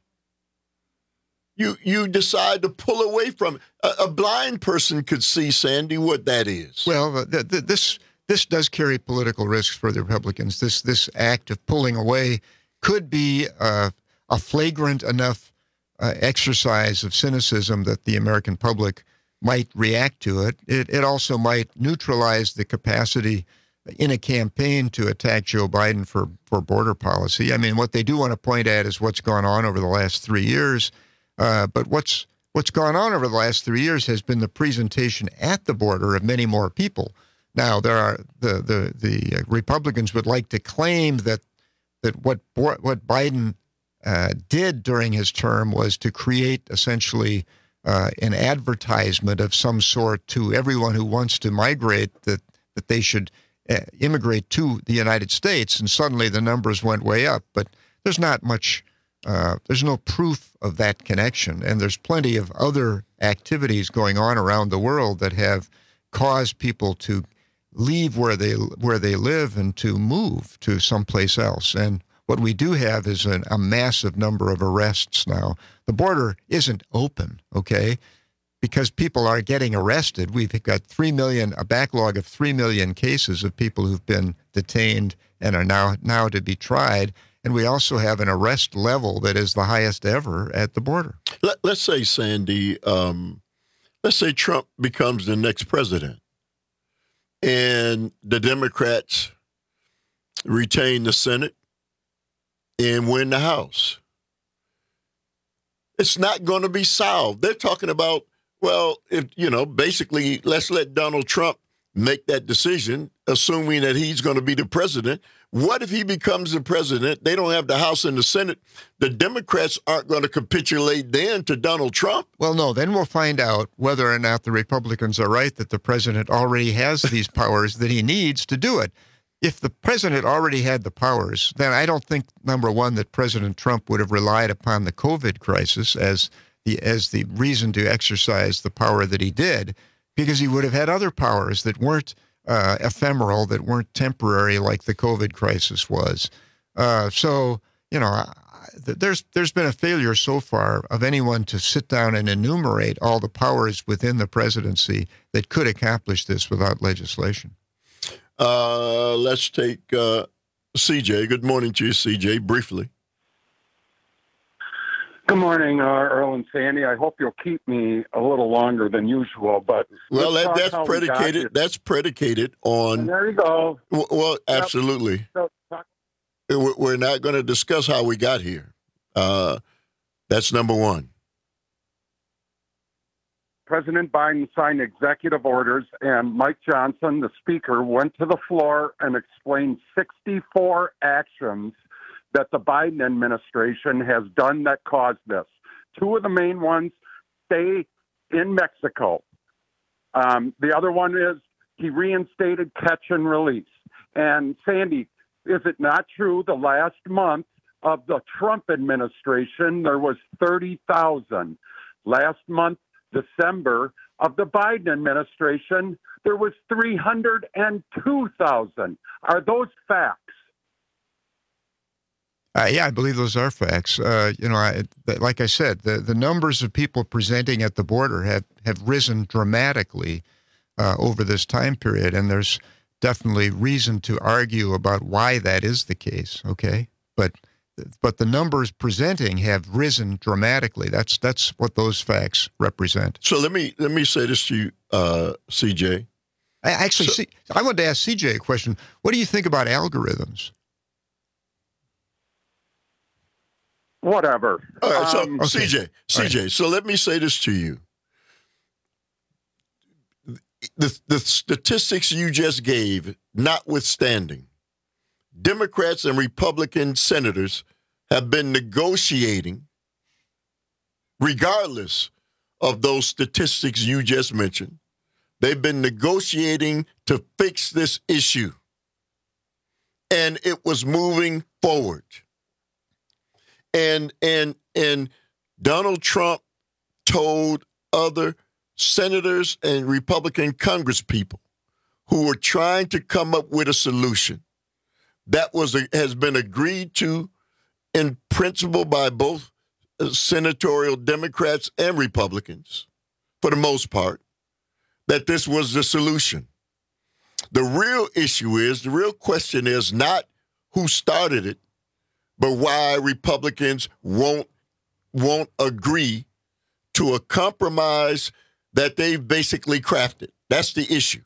you you decide to pull away from it. A, a blind person could see, Sandy, what that is. Well, the, the, this this does carry political risks for the Republicans. This this act of pulling away could be uh, a flagrant enough uh, exercise of cynicism that the American public might react to it. It, it also might neutralize the capacity in a campaign to attack Joe Biden for, for border policy. I mean, what they do want to point at is what's gone on over the last three years. Uh, but what's what's gone on over the last three years has been the presentation at the border of many more people. Now, there are the the, the Republicans would like to claim that that what what Biden uh, did during his term was to create essentially uh, an advertisement of some sort to everyone who wants to migrate that that they should uh, immigrate to the United States, and suddenly the numbers went way up. But there's not much. Uh, there's no proof of that connection, and there's plenty of other activities going on around the world that have caused people to leave where they where they live and to move to someplace else. And what we do have is an, a massive number of arrests now. The border isn't open, okay, because people are getting arrested. We've got three million, a backlog of three million cases of people who've been detained and are now now to be tried. And we also have an arrest level that is the highest ever at the border. Let, let's say, Sandy, um, let's say Trump becomes the next president and the Democrats retain the Senate and win the House. It's not going to be solved. They're talking about, well, if you know, basically, let's let Donald Trump make that decision, assuming that he's going to be the president. What if he becomes the president? They don't have the House and the Senate. The Democrats aren't going to capitulate then to Donald Trump. Well, no, then we'll find out whether or not the Republicans are right that the president already has these powers that he needs to do it. If the president already had the powers, then I don't think, number one, that President Trump would have relied upon the COVID crisis as the as the reason to exercise the power that he did, because he would have had other powers that weren't uh, ephemeral, that weren't temporary like the COVID crisis was. Uh, so, you know, there's there's been a failure so far of anyone to sit down and enumerate all the powers within the presidency that could accomplish this without legislation. Uh, let's take uh, C J. Good morning to you, C J, briefly. Good morning, uh, Earl and Sandy. I hope you'll keep me a little longer than usual. But well, that, that's predicated. That's predicated on. And there you go. Well, well absolutely. Yep. We're not going to discuss how we got here. Uh, that's number one. President Biden signed executive orders, and Mike Johnson, the speaker, went to the floor and explained sixty-four actions that the Biden administration has done that caused this. Two of the main ones, stay in Mexico. Um, the other one is he reinstated catch and release. And Sandy, is it not true the last month of the Trump administration, there was thirty thousand. Last month, December, of the Biden administration, there was three hundred two thousand. Are those facts? Uh, yeah, I believe those are facts. Uh, you know, I, like I said, the, the numbers of people presenting at the border have, have risen dramatically uh, over this time period, and there's definitely reason to argue about why that is the case, okay? But but the numbers presenting have risen dramatically. That's that's what those facts represent. So let me let me say this to you, uh, C J. I actually, so, C, I wanted to ask C J a question. What do you think about algorithms? Whatever. All right, so um, C J, C J. Right. So let me say this to you. The the statistics you just gave, notwithstanding, Democrats and Republican senators have been negotiating, regardless of those statistics you just mentioned. They've been negotiating to fix this issue, and it was moving forward. And and and Donald Trump told other senators and Republican congresspeople who were trying to come up with a solution that was a, has been agreed to in principle by both senatorial Democrats and Republicans, for the most part, that this was the solution. The real issue is, the real question is not who started it, but why Republicans won't won't agree to a compromise that they've basically crafted. That's the issue.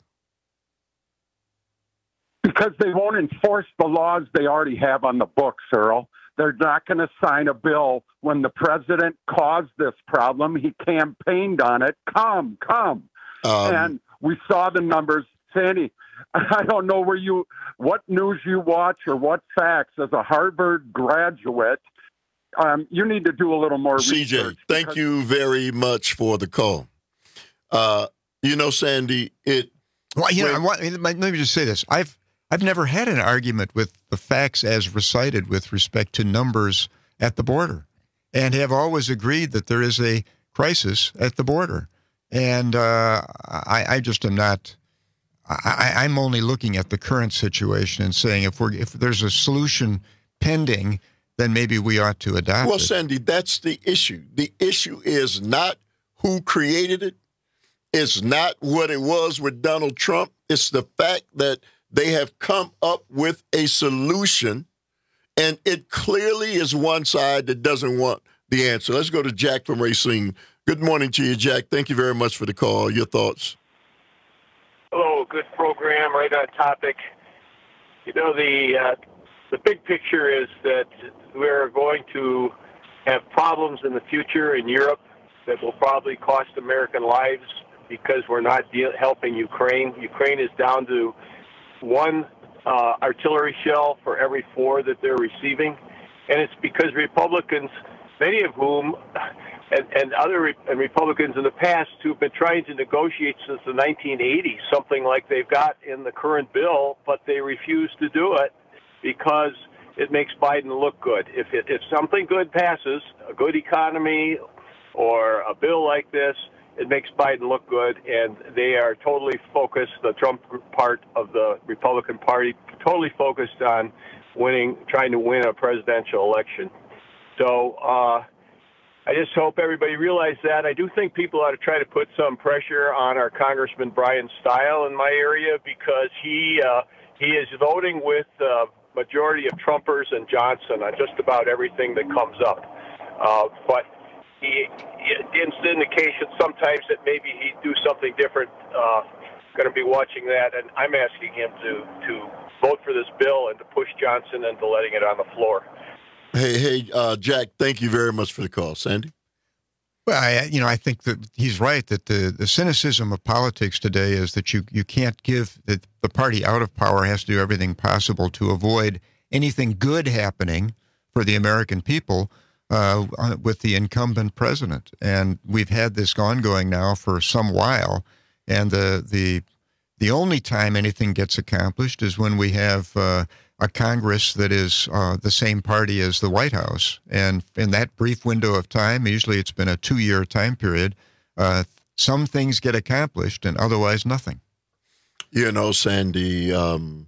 Because they won't enforce the laws they already have on the books, Earl. They're not going to sign a bill when the president caused this problem. He campaigned on it. Come, come. Um, and we saw the numbers. Sandy, I don't know where you, what news you watch or what facts. As a Harvard graduate, um, you need to do a little more C J, research. Thank because- you very much for the call. Uh, you know, Sandy, it. Well, you know, let me just say this. I've I've never had an argument with the facts as recited with respect to numbers at the border, and have always agreed that there is a crisis at the border. And uh, I, I just am not. I, I'm only looking at the current situation and saying if we're if there's a solution pending, then maybe we ought to adopt well, it. Well, Sandy, that's the issue. The issue is not who created it. It's not what it was with Donald Trump. It's the fact that they have come up with a solution, and it clearly is one side that doesn't want the answer. Let's go to Jack from Racine. Good morning to you, Jack. Thank you very much for the call. Your thoughts? Hello, good program, right on topic. You know, the uh, the big picture is that we're going to have problems in the future in Europe that will probably cost American lives because we're not de- helping Ukraine. Ukraine is down to one uh, artillery shell for every four that they're receiving. And it's because Republicans, many of whom, and, and other re- and Republicans in the past who've been trying to negotiate since the nineteen eighties, something like they've got in the current bill, but they refuse to do it because it makes Biden look good. If it, if something good passes, a good economy or a bill like this, it makes Biden look good, and they are totally focused, the Trump part of the Republican Party, totally focused on winning, trying to win a presidential election. So uh, I just hope everybody realizes that. I do think people ought to try to put some pressure on our Congressman Brian Stile in my area because he uh, he is voting with the majority of Trumpers and Johnson on just about everything that comes up. Uh, but he, it's indication sometimes that maybe he'd do something different. Uh, going to be watching that, and I'm asking him to, to vote for this bill and to push Johnson into letting it on the floor. Hey, hey, uh, Jack, thank you very much for the call. Sandy? Well, I, you know, I think that he's right that the, the cynicism of politics today is that you, you can't give that the party out of power has to do everything possible to avoid anything good happening for the American people uh, with the incumbent president. And we've had this ongoing now for some while. And the the the only time anything gets accomplished is when we have uh, a Congress that is uh, the same party as the White House. And in that brief window of time, usually it's been a two-year time period, uh, some things get accomplished and otherwise nothing. You know, Sandy, um,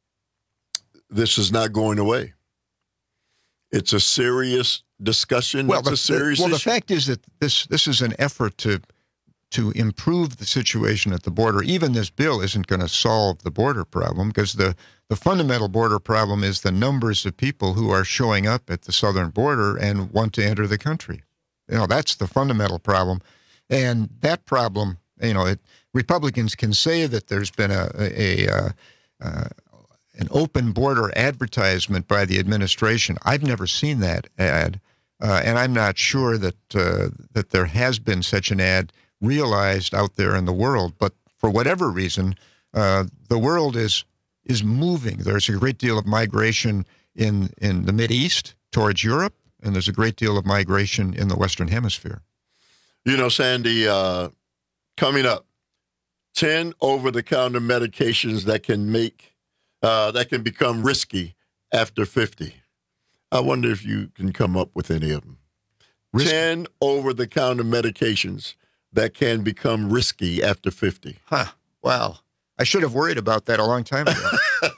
this is not going away. It's a serious discussion. Well, it's the, a serious the, well, issue. the fact is that this this is an effort to to improve the situation at the border. Even this bill isn't going to solve the border problem because the, the fundamental border problem is the numbers of people who are showing up at the southern border and want to enter the country. You know, that's the fundamental problem. And that problem, you know, it, Republicans can say that there's been a, a, a uh, uh, an open border advertisement by the administration. I've never seen that ad, uh, and I'm not sure that uh, that there has been such an ad realized out there in the world. But for whatever reason, uh, the world is is moving. There's a great deal of migration in, in the Mideast towards Europe, and there's a great deal of migration in the Western Hemisphere. You know, Sandy, uh, coming up, ten over-the-counter medications that can make uh, that can become risky after fifty. I wonder if you can come up with any of them. Risky. ten over-the-counter medications that can become risky after fifty. Huh. Wow. I should have worried about that a long time ago.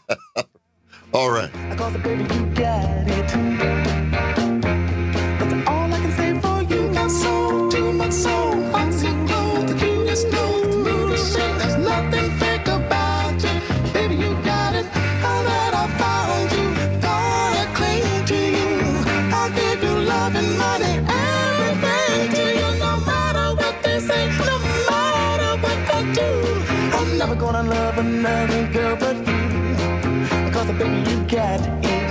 All right. Cause baby, you got it. That's all I can say for you. Got so too much soul. Foxy gold, the cutest nose, the nudist shit. There's nothing fake about you. Baby, you got it. All that I found you. Gonna cling to you. I'll give you love and money, everything to you. No matter what they say, no matter what I do. I'm never gonna love another girl but you. Cause baby, you got it.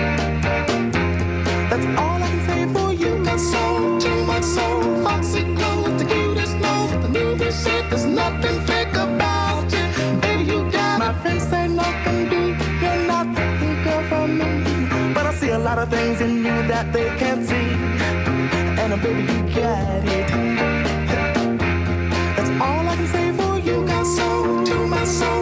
That's all I can say for you. Got so too much soul. Foxy gold, the cutest nose, the newest shit. There's nothing fake about you. Baby, you got my friends say nothing do. You're not the girl for me. But I see a lot of things in you that they can't see. And uh, baby, you got it. That's all I can say for you. Got so too much soul.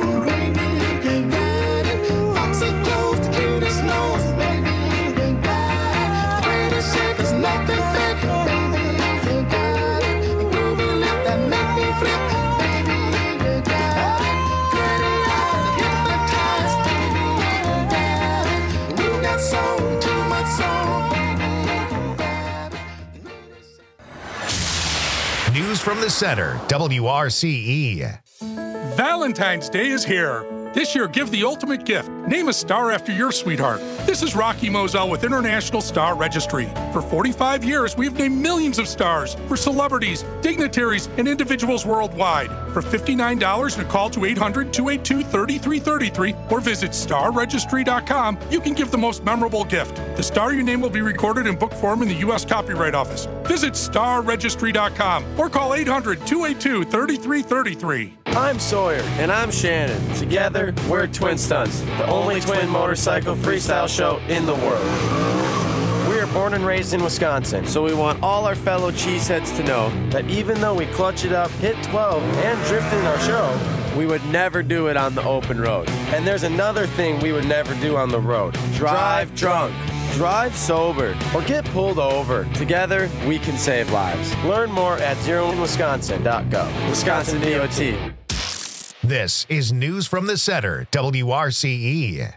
News from the center, W R C E. Valentine's Day is here. This year, give the ultimate gift. Name a star after your sweetheart. This is Rocky Moselle with International Star Registry. For forty-five years, we've named millions of stars for celebrities, dignitaries, and individuals worldwide. For fifty-nine dollars and a call to eight hundred, two eight two, three three three three or visit star registry dot com, you can give the most memorable gift. The star you name will be recorded in book form in the U S Copyright Office. Visit star registry dot com or call eight hundred, two eight two, three three three three. I'm Sawyer. And I'm Shannon. Together, we're Twin Stunts, the only twin motorcycle freestyle show in the world. We are born and raised in Wisconsin, so we want all our fellow cheeseheads to know that even though we clutch it up, hit twelve, and drift in our show, we would never do it on the open road. And there's another thing we would never do on the road. Drive drunk. Drive sober or get pulled over. Together, we can save lives. Learn more at zero in wisconsin dot gov. Wisconsin D O T. This is News from the Center, W R C E.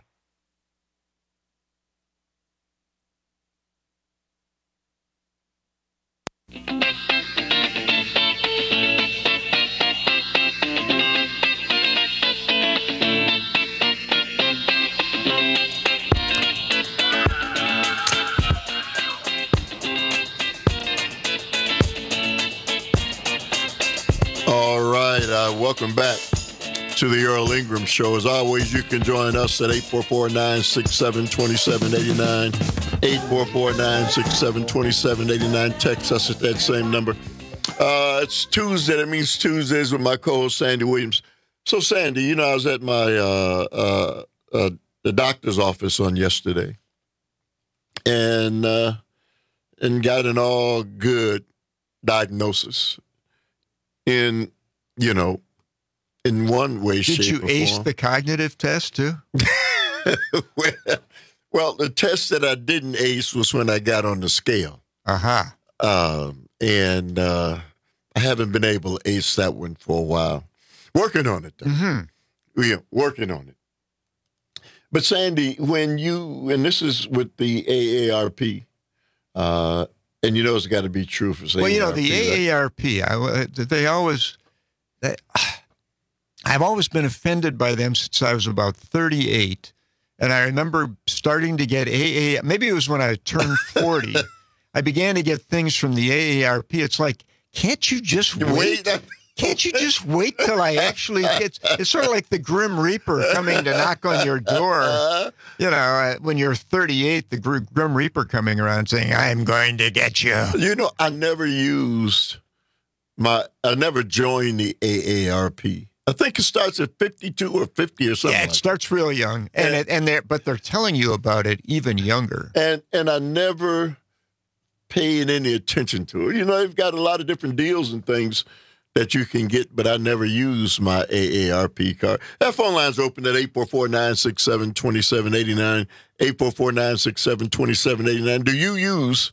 All right, uh, welcome back to the Earl Ingram Show. As always, you can join us at eight four four, nine six seven, two seven eight nine, eight four four, nine six seven, two seven eight nine. Text us at that same number. Uh, it's Tuesday. That means Tuesdays with my co-host, Sandy Williams. So, Sandy, you know, I was at my uh, uh, uh, the doctor's office on yesterday and, uh, and got an all good diagnosis in, you know, in one way, Did shape, you or ace form. the cognitive test, too? well, well, the test that I didn't ace was when I got on the scale. Uh-huh. Um, and uh, I haven't been able to ace that one for a while. Working on it, though. Mm-hmm. Yeah, working on it. But, Sandy, when you, and this is with the A A R P, uh, and you know it's got to be true for Well, you know, the A A R P, I, they always, they, I've always been offended by them since I was about thirty-eight. And I remember starting to get A A, maybe it was when I turned forty, I began to get things from the A A R P. It's like, can't you just wait? wait. Can't you just wait till I actually get, it's sort of like the Grim Reaper coming to knock on your door. You know, uh, when you're thirty-eight, the Gr- Grim Reaper coming around saying, I'm going to get you. You know, I never used my, I never joined the A A R P. I think it starts at fifty-two or fifty or something. Yeah, it like starts real young, and And- it, and they're but they're telling you about it even younger. And and I never paid any attention to it. You know, they've got a lot of different deals and things that you can get, but I never used my A A R P card. That phone line's open at eight four four, nine six seven, two seven eight nine, eight four four, nine six seven, two seven eight nine. Do you use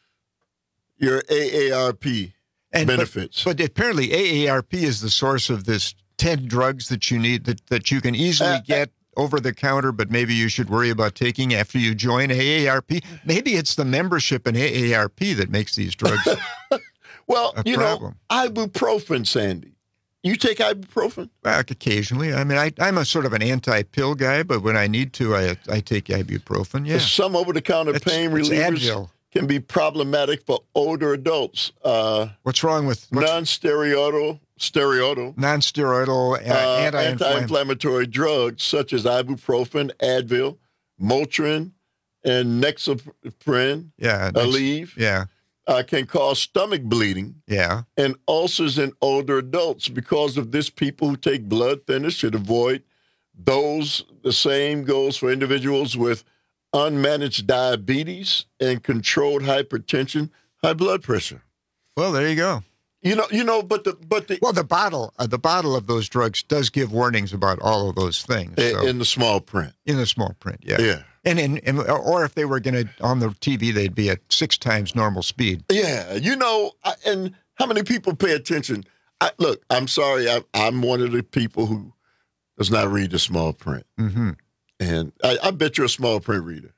your A A R P And, benefits? But, but apparently A A R P is the source of this ten drugs that you need that, that you can easily Uh, get over the counter, but maybe you should worry about taking after you join A A R P. Maybe it's the membership in A A R P that makes these drugs well, a you problem. know, ibuprofen, Sandy. You take ibuprofen? Well, occasionally. I mean, I, I'm a sort of an anti-pill guy, but when I need to, I I take ibuprofen, yeah. Some over-the-counter It's- pain it's relievers Advil. can be problematic for older adults. Uh, What's wrong with what's, non-steroidal, steroidal, non-steroidal uh, uh, anti-inflammatory? anti-inflammatory drugs such as ibuprofen, Advil, Motrin, and Nexapren, Yeah, next- Aleve, Yeah, uh, can cause stomach bleeding yeah. and ulcers in older adults. Because of this, people who take blood thinners should avoid those. The same goes for individuals with unmanaged diabetes and controlled hypertension, high blood pressure. Well, there you go. You know, you know, but the but the Well, the bottle, uh, the bottle of those drugs does give warnings about all of those things. So, in the small print. in the small print, yeah. Yeah. And in, and, or if they were going to on the T V, they'd be at six times normal speed. Yeah, you know, I, and how many people pay attention? I, look, I'm sorry, I, I'm one of the people who does not read the small print, Mm-hmm. and I, I bet you're a small print reader.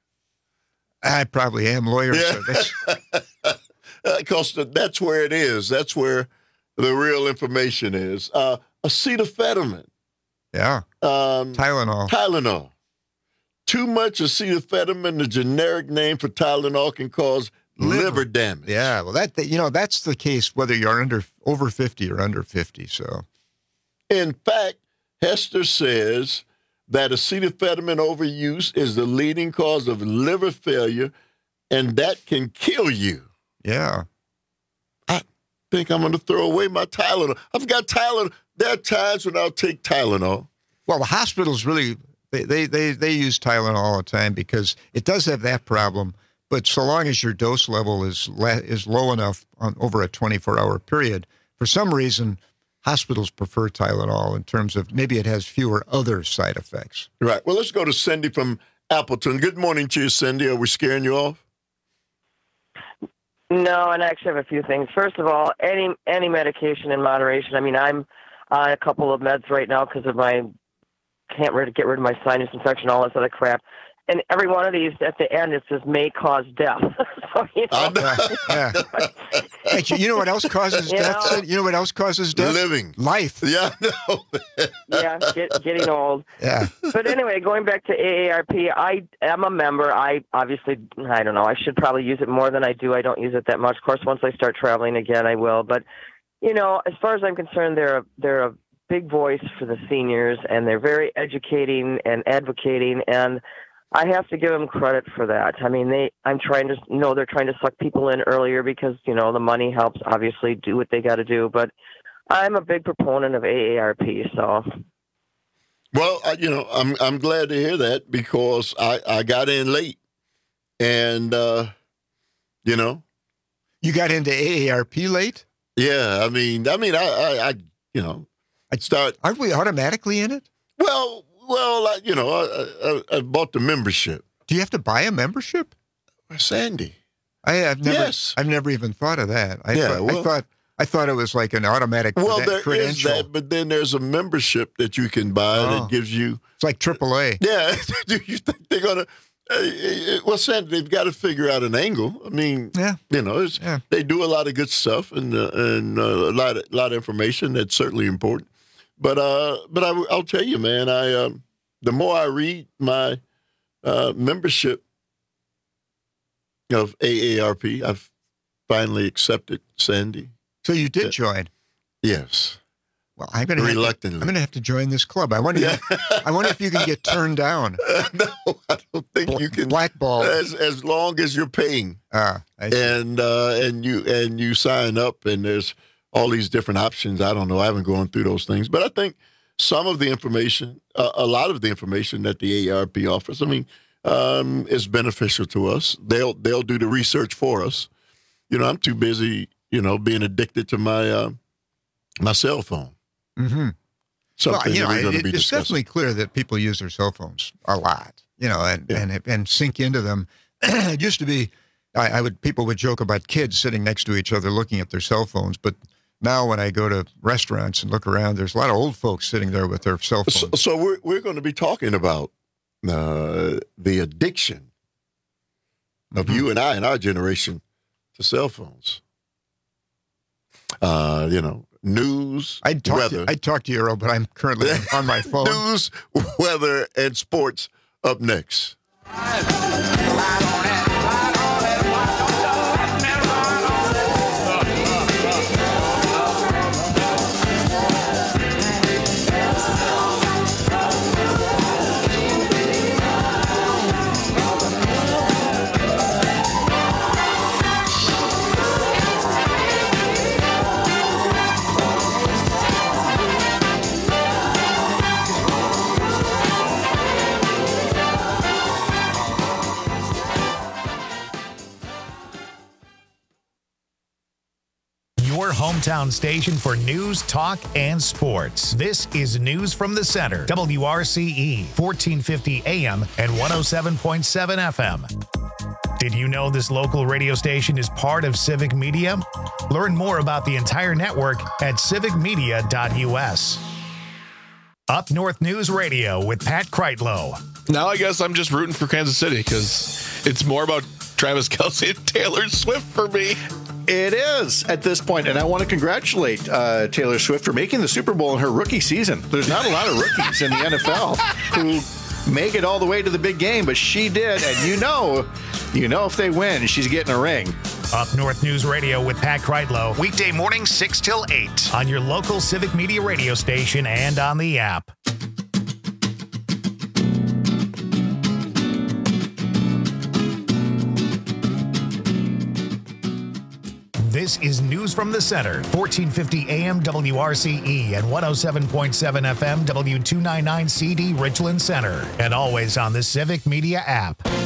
I probably am lawyer. So that's, Because that's where it is. That's where the real information is. Uh, acetaminophen. Yeah. Um, Tylenol. Tylenol. Too much acetaminophen, the generic name for Tylenol, can cause liver, liver damage. Yeah, well, that you know that's the case whether you're under over fifty or under fifty. So, in fact, Hester says that acetaminophen overuse is the leading cause of liver failure, and that can kill you. Yeah. I think I'm going to throw away my Tylenol. I've got Tylenol. There are times when I'll take Tylenol. Well, the hospitals really, they, they, they, they use Tylenol all the time because it does have that problem. But so long as your dose level is la- is low enough on over a twenty-four hour period, for some reason, hospitals prefer Tylenol in terms of maybe it has fewer other side effects. Right. Well, let's go to Cindy from Appleton. Good morning to you, Cindy. Are we scaring you off? No, and I actually have a few things. First of all, any any medication in moderation. I mean, I'm on a couple of meds right now because of my can't rid- get rid of my sinus infection, all this other crap. And every one of these, at the end, it says may cause death. So, you know. Yeah. Hey, you know what else causes You death? know? You know what else causes death? Living. Life. Yeah, no. yeah, get, getting old. Yeah. But anyway, going back to A A R P, I am a member. I obviously, I don't know, I should probably use it more than I do. I don't use it that much. Of course, once I start traveling again, I will. But, you know, as far as I'm concerned, they're a, they're a big voice for the seniors, and they're very educating and advocating, and I have to give them credit for that. I mean, they, I'm trying to, you know, they're trying to suck people in earlier because, you know, the money helps obviously do what they got to do. But I'm a big proponent of A A R P, so. Well, I, you know, I'm I'm glad to hear that because I, I got in late. And, uh, you know. You got into A A R P late? Yeah, I mean, I mean, I, I, I you know, I'd start. Aren't we automatically in it? Well, well, I, you know, I, I, I bought the membership. Do you have to buy a membership? Sandy. I, I've never, Yes. I've never even thought of that. I, Yeah, thought, well- I thought, I thought it was like an automatic Well, creden- there is credential. that, but then there's a membership that you can buy Oh. that gives you. It's like triple A. Yeah, do you think they're gonna? Uh, well, Sandy, they've got to figure out an angle. I mean, yeah, you know, it's, yeah. they do a lot of good stuff and uh, and uh, a lot of, lot of information that's certainly important. But uh, but I, I'll tell you, man, I um, the more I read my uh, membership of A A R P, I've finally accepted, Sandy. So you did join? Yes. Well, I'm going to reluctantly. I'm going to have to join this club. I wonder. If, I wonder if you can get turned down. No, I don't think you can. Blackball. As as long as you're paying. Ah, I see. and uh, and you and you sign up, and there's all these different options. I don't know. I haven't gone through those things, but I think some of the information, uh, a lot of the information that the A A R P offers, I mean, um, is beneficial to us. They'll they'll do the research for us. You know, I'm too busy, you know, being addicted to my uh, my cell phone. Mm-hmm. Something well, you know, that we're going to it- be it's discussing. definitely clear that people use their cell phones a lot, you know, and and, and sink into them. It used to be, I, I would people would joke about kids sitting next to each other looking at their cell phones, but now when I go to restaurants and look around, there's a lot of old folks sitting there with their cell phones. So, so we're we're going to be talking about uh, the addiction of Mm-hmm. you and I and our generation to cell phones. Uh, you know, news, I'd talk weather, to, I'd talk to you, Earl, but I'm currently on my phone. news, weather, and sports up next. Your hometown station for news, talk, and sports. This is News from the Center. W R C E, fourteen fifty A M and one oh seven point seven F M. Did you know this local radio station is part of Civic Media? Learn more about the entire network at civic media dot U S. Up North News Radio with Pat Kreitlow. Now I guess I'm just rooting for Kansas City because it's more about Travis Kelce and Taylor Swift for me. It is at this point, and I want to congratulate uh, Taylor Swift for making the Super Bowl in her rookie season. There's not a lot of rookies in the N F L who make it all the way to the big game, but she did, and you know, you know if they win, she's getting a ring. Up North News Radio with Pat Kreitlow, weekday morning six till eight on your local Civic Media radio station and on the app. This is News from the Center, fourteen fifty A M W R C E and one oh seven point seven F M W two ninety-nine C D Richland Center, and always on the Civic Media app.